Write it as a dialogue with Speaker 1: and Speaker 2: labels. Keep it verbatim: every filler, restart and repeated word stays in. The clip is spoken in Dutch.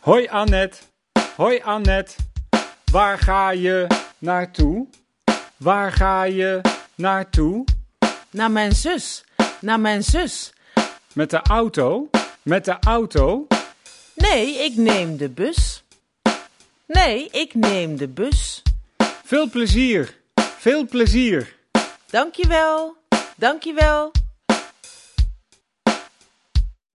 Speaker 1: Hoi Annette, hoi Annette, waar ga je naartoe? Waar ga je naartoe?
Speaker 2: Naar mijn zus, naar mijn zus.
Speaker 1: Met de auto, met de auto.
Speaker 2: Nee, ik neem de bus. Nee, ik neem de bus.
Speaker 1: Veel plezier, veel plezier.
Speaker 2: Dankjewel, dankjewel.